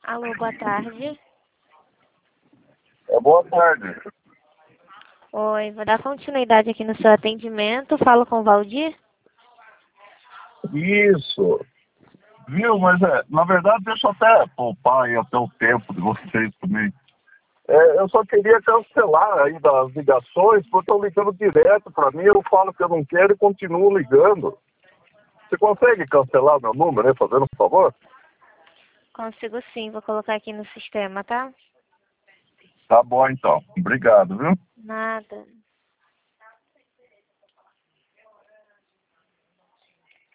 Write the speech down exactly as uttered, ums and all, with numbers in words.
Alô, boa tarde. É, boa tarde. Oi, vou dar continuidade aqui no seu atendimento. Falo com o Valdir? Isso. Viu, mas é, na verdade, deixa eu até poupar aí até o tempo de vocês também. É, eu só queria cancelar aí das ligações, porque estão ligando direto para mim, eu falo que eu não quero e continuo ligando. Você consegue cancelar meu número, né, fazendo um favor? Consigo sim, vou colocar aqui no sistema, tá? Tá bom então. Obrigado, viu? Nada.